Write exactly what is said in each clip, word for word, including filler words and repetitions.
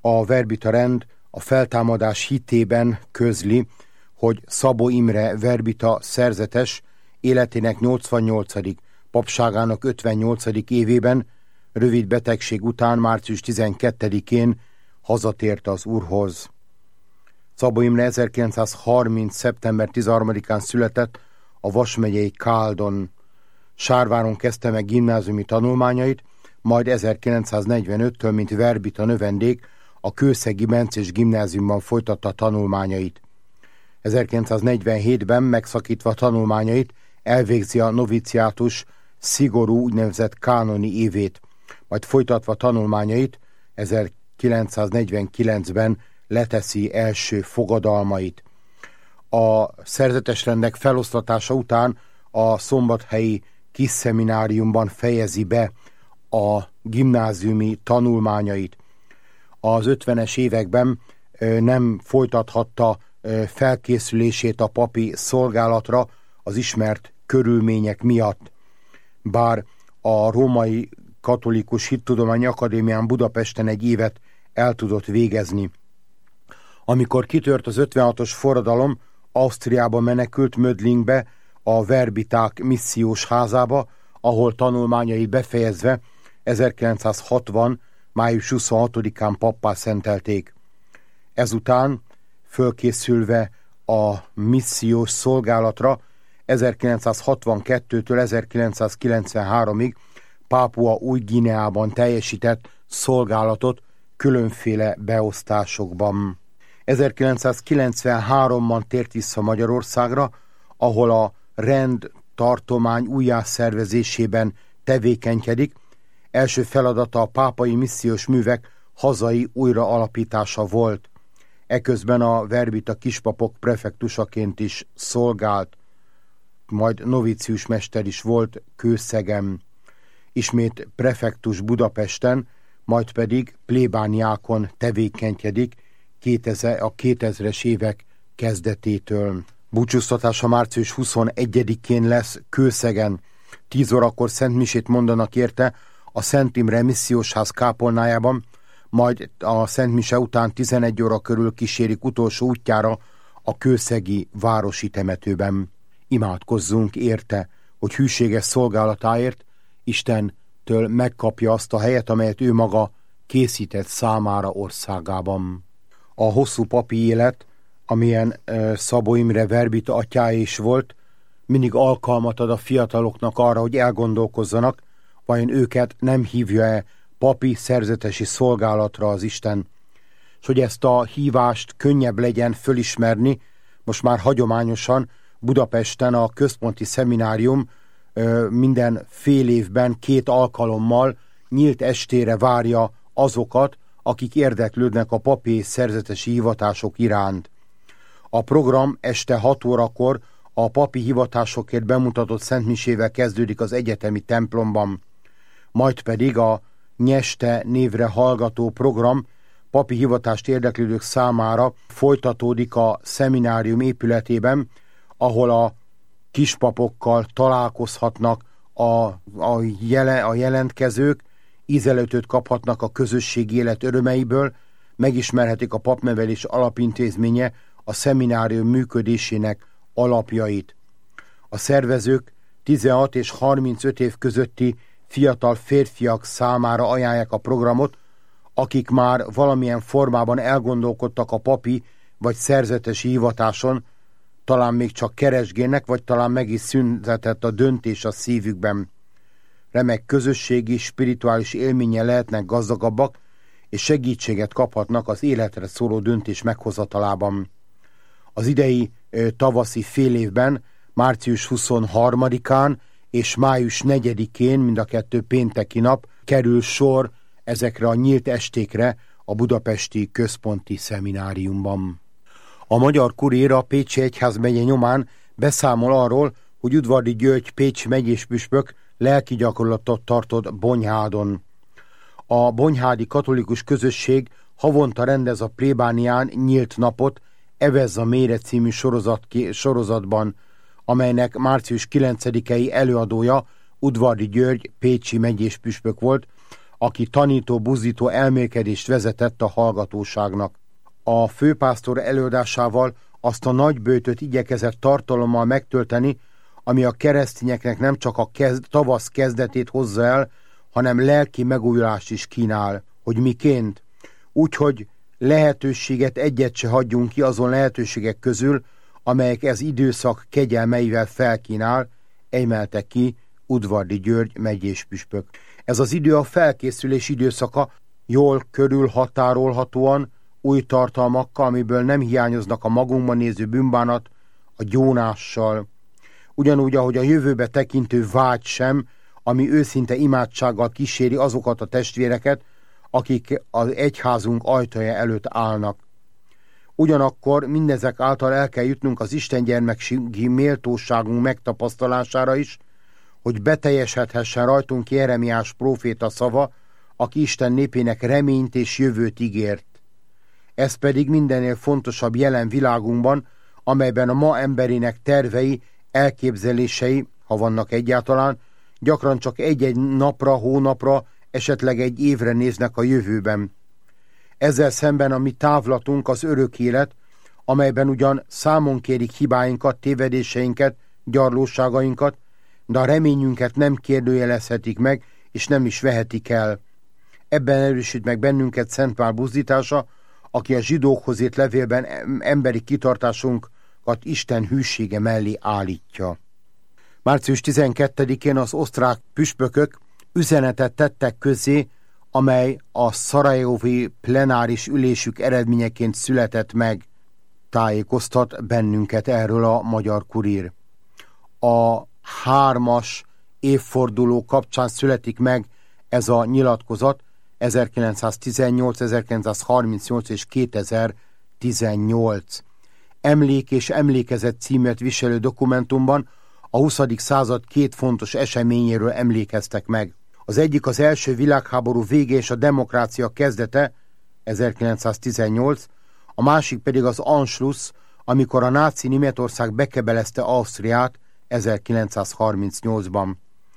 A verbita rend a feltámadás hitében közli, hogy Szabó Imre verbita szerzetes életének nyolcvannyolcadik papságának ötvennyolcadik évében, rövid betegség után március tizenkettedikén hazatért az Úrhoz. Szabó Imre ezerkilencszázharminc. szeptember tizenharmadikán született a Vas megyei Káldon. Sárváron kezdte meg gimnáziumi tanulmányait, majd ezerkilencszáznegyvenöttől, mint verbita növendék, a Kőszegi Bencés Gimnáziumban folytatta tanulmányait. ezerkilencszáznegyvenhétben megszakítva tanulmányait elvégzi a noviciátus szigorú úgynevezett kánoni évét, majd folytatva tanulmányait ezerkilencszáznegyvenkilencben leteszi első fogadalmait. A szerzetesrendek feloszlatása után a szombathelyi kis szemináriumban fejezi be a gimnáziumi tanulmányait. Az ötvenes években nem folytathatta felkészülését a papi szolgálatra az ismert körülmények miatt. Bár a Római Katolikus Hittudományi Akadémián Budapesten egy évet el tudott végezni. Amikor kitört az ötvenhatos forradalom, Ausztriába menekült Mödlingbe, a verbiták missziós házába, ahol tanulmányai befejezve ezerkilencszázhatvan. május huszonhatodikán pappá szentelték. Ezután, fölkészülve a missziós szolgálatra, ezerkilencszázhatvankettőtől ezerkilencszázkilencvenháromig Pápua Új-Guineában teljesített szolgálatot különféle beosztásokban. ezerkilencszázkilencvenháromban tért vissza Magyarországra, ahol a rend tartomány újjászervezésében tevékenykedik. Első feladata a pápai missziós művek hazai újraalapítása volt. Eközben a verbita kispapok prefektusaként is szolgált, majd novicius mester is volt Kőszegen, ismét prefektus Budapesten, majd pedig plébániákon tevékenykedik a kétezres évek kezdetétől. Búcsúztatása március huszonegyedikén lesz Kőszegen. tíz órakor szentmisét mondanak érte a Szent Imre missziósház kápolnájában, majd a szentmise után tizenegy óra körül kísérik utolsó útjára a kőszegi városi temetőben. Imádkozzunk érte, hogy hűséges szolgálatáért Istentől megkapja azt a helyet, amelyet ő maga készített számára országában. A hosszú papi élet, amilyen uh, Szabó Imre verbita atyája is volt, mindig alkalmat ad a fiataloknak arra, hogy elgondolkozzanak, vajon őket nem hívja-e papi szerzetesi szolgálatra az Isten, és hogy ezt a hívást könnyebb legyen fölismerni. Most már hagyományosan Budapesten a központi szeminárium ö, minden fél évben két alkalommal nyílt estére várja azokat, akik érdeklődnek a papi és szerzetesi hivatások iránt. A program este hat órakor a papi hivatásokért bemutatott szentmisével kezdődik az egyetemi templomban, majd pedig a Nyeste névre hallgató program papi hivatást érdeklődők számára folytatódik a szeminárium épületében, ahol a kispapokkal találkozhatnak a, a, jele, a jelentkezők, ízelőtöt kaphatnak a közösségi élet örömeiből, megismerhetik a papnevelés alapintézménye a szeminárium működésének alapjait. A szervezők tizenhat és harmincöt év közötti fiatal férfiak számára ajánlják a programot, akik már valamilyen formában elgondolkodtak a papi vagy szerzetesi hivatáson, talán még csak keresgélnek, vagy talán meg is szüntetett a döntés a szívükben. Remek közösségi, spirituális élménnyel lehetnek gazdagabbak, és segítséget kaphatnak az életre szóló döntés meghozatalában. Az idei ö, tavaszi fél évben, március huszonharmadikán és május negyedikén, mind a kettő pénteki nap, kerül sor ezekre a nyílt estékre a budapesti központi szemináriumban. A Magyar Kurér a Pécsi Egyházmegye nyomán beszámol arról, hogy Udvardy György pécsi megyéspüspök lelki gyakorlatot tartott Bonyhádon. A bonyhádi katolikus közösség havonta rendez a plébánián nyílt napot Evezza Mére című sorozat, sorozatban, amelynek március kilencedikei előadója Udvardy György pécsi megyéspüspök volt, aki tanító, buzdító elmélkedést vezetett a hallgatóságnak. A főpásztor előadásával azt a nagyböjtöt igyekezett tartalommal megtölteni, ami a keresztényeknek nem csak a kezd, tavasz kezdetét hozza el, hanem lelki megújulást is kínál. Hogy miként? Úgyhogy lehetőséget egyet se hagyjunk ki azon lehetőségek közül, amelyek ez időszak kegyelmeivel felkínál, emelte ki Udvardi György megyés püspök. Ez az idő a felkészülés időszaka, jól körülhatárolhatóan, új tartalmakkal, amiből nem hiányoznak a magunkban néző bűnbánat, a gyónással. Ugyanúgy, ahogy a jövőbe tekintő vágy sem, ami őszinte imádsággal kíséri azokat a testvéreket, akik az egyházunk ajtaja előtt állnak. Ugyanakkor mindezek által el kell jutnunk az Isten gyermekségi méltóságunk megtapasztalására is, hogy beteljesedhessen rajtunk Jeremiás próféta szava, aki Isten népének reményt és jövőt ígért. Ez pedig mindennél fontosabb jelen világunkban, amelyben a ma emberének tervei, elképzelései, ha vannak egyáltalán, gyakran csak egy-egy napra, hónapra, esetleg egy évre néznek a jövőben. Ezzel szemben a mi távlatunk az örök élet, amelyben ugyan számon kérik hibáinkat, tévedéseinket, gyarlóságainkat, de a reményünket nem kérdőjelezhetik meg, és nem is vehetik el. Ebben erősít meg bennünket Szent Pál buzdítása, aki a zsidókhoz írt levélben emberi kitartásunkat Isten hűsége mellé állítja. március tizenkettedikén az osztrák püspökök üzenetet tettek közzé, amely a szarajevovi plenáris ülésük eredményeként született meg, tájékoztat bennünket erről a Magyar Kurír. A hármas évforduló kapcsán születik meg ez a nyilatkozat, ezerkilencszáztizennyolc, ezerkilencszázharmincnyolc és kétezer-tizennyolc. Emlék és emlékezet címet viselő dokumentumban a huszadik század két fontos eseményéről emlékeztek meg. Az egyik az első világháború vége és a demokrácia kezdete, ezerkilencszáztizennyolc, a másik pedig az Anschluss, amikor a náci Németország bekebelezte Ausztriát ezerkilencszázharmincnyolcban.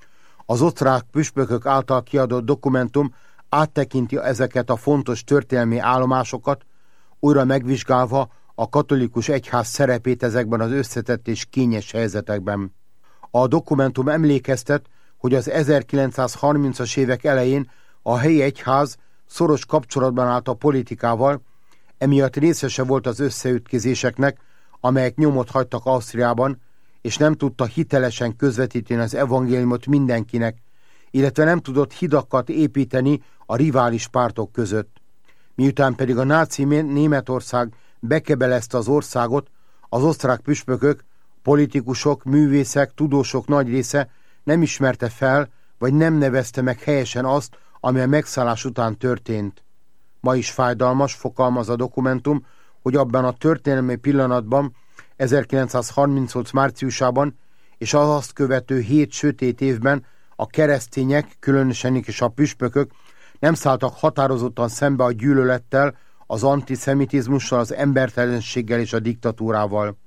Az osztrák püspökök által kiadott dokumentum áttekinti ezeket a fontos történelmi állomásokat, újra megvizsgálva a katolikus egyház szerepét ezekben az összetett és kényes helyzetekben. A dokumentum emlékeztet, hogy az ezerkilencszázharmincas évek elején a helyi egyház szoros kapcsolatban állt a politikával, emiatt részese volt az összeütközéseknek, amelyek nyomot hagytak Ausztriában, és nem tudta hitelesen közvetíteni az evangéliumot mindenkinek, illetve nem tudott hidakat építeni a rivális pártok között. Miután pedig a náci Németország bekebelezte az országot, az osztrák püspökök, politikusok, művészek, tudósok nagy része nem ismerte fel, vagy nem nevezte meg helyesen azt, ami a megszállás után történt. Ma is fájdalmas, fogalmaz a dokumentum, hogy abban a történelmi pillanatban, ezerkilencszázharmincnyolc márciusában és az azt követő hét sötét évben a keresztények, különösen is a püspökök nem szálltak határozottan szembe a gyűlölettel, az antiszemitizmussal, az embertelenséggel és a diktatúrával.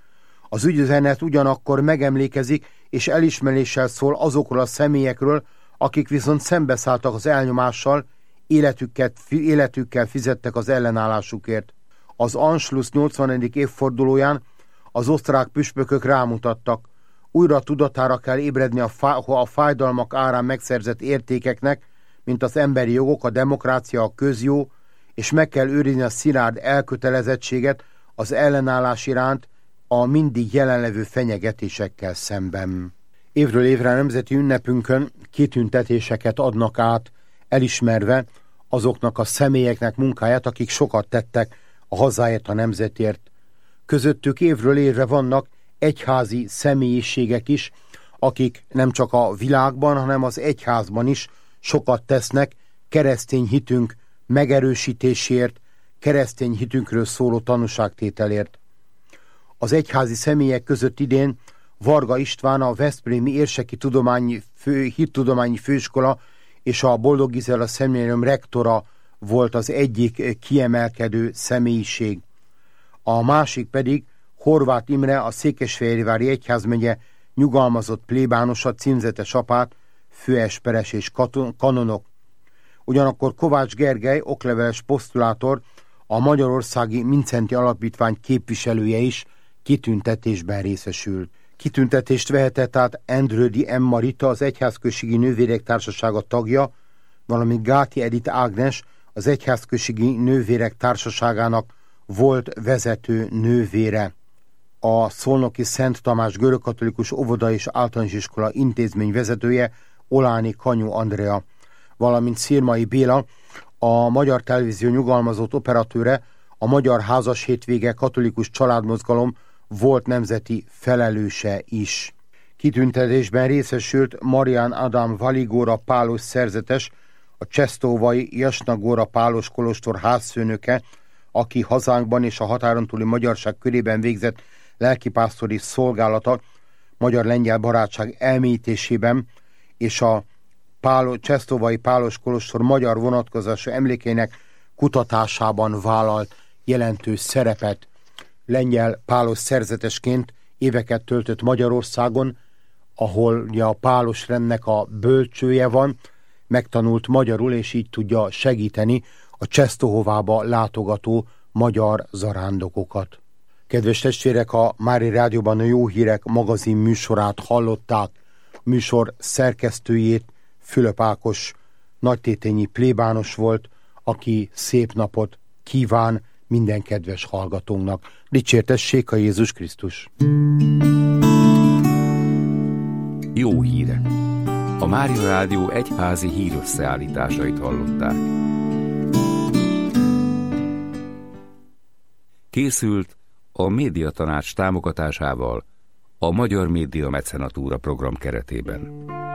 Az üzenet ugyanakkor megemlékezik és elismeréssel szól azokról a személyekről, akik viszont szembeszálltak az elnyomással, életükkel, életükkel fizettek az ellenállásukért. Az Anschluss nyolcvanadik évfordulóján az osztrák püspökök rámutattak, újra tudatára kell ébredni a, fá- a fájdalmak árán megszerzett értékeknek, mint az emberi jogok, a demokrácia, a közjó, és meg kell őrizni a szilárd elkötelezettséget az ellenállás iránt a mindig jelenlevő fenyegetésekkel szemben. Évről évre a nemzeti ünnepünkön kitüntetéseket adnak át, elismerve azoknak a személyeknek munkáját, akik sokat tettek a hazáért, a nemzetért. Közöttük évről évre vannak egyházi személyiségek is, akik nem csak a világban, hanem az egyházban is sokat tesznek keresztény hitünk megerősítésért, keresztény hitünkről szóló tanúságtételért. Az egyházi személyek között idén Varga István, a Veszprémi Érseki Tudományi Fő, Hittudományi Főiskola és a Boldog Gizella Szeminárium rektora volt az egyik kiemelkedő személyiség. A másik pedig Horváth Imre, a Székesfehérvári Egyházmegye nyugalmazott plébánosa, címzetes apát, főesperes és kanonok. Ugyanakkor Kovács Gergely, okleveles posztulátor, a Magyarországi Mindszenty Alapítvány képviselője is kitüntetésben részesült. Kitüntetést vehetett át Endrődi Emma Rita, az Egyházközségi Nővérek Társasága tagja, valamint Gáti Edith Ágnes, az Egyházközségi Nővérek Társaságának volt vezető nővére. A szolnoki Szent Tamás görögkatolikus óvoda és általános iskola intézmény vezetője Oláni Kanyú Andrea, valamint Szirmai Béla, a Magyar Televízió nyugalmazott operatőre, a Magyar Házas Hétvége Katolikus Családmozgalom volt nemzeti felelőse is. Kitüntetésben részesült Marián Adam Valigóra pálos szerzetes, a csesztóvai Jasnagóra pálos kolostor házfőnöke, aki hazánkban és a határon túli magyarság körében végzett lelkipásztori szolgálata magyar-lengyel barátság elmélyítésében és a Pálo, csesztóvai pálos kolostor magyar vonatkozású emlékeinek kutatásában vállalt jelentős szerepet. Lengyel pálos szerzetesként éveket töltött Magyarországon, ahol ugye a pálos rendnek a bölcsője van, megtanult magyarul, és így tudja segíteni a Czestochovába látogató magyar zarándokokat. Kedves testvérek, a Mária Rádióban a Jó Hírek magazin műsorát hallották. Műsor szerkesztőjét Fülöp Ákos nagytétényi plébános volt, aki szép napot kíván minden kedves hallgatónknak. Dicsértessék a Jézus Krisztus! Jó hírek! A Mária Rádió egyházi hírösszeállításait hallották. Készült a Médiatanács támogatásával a Magyar Média Mecenatúra program keretében.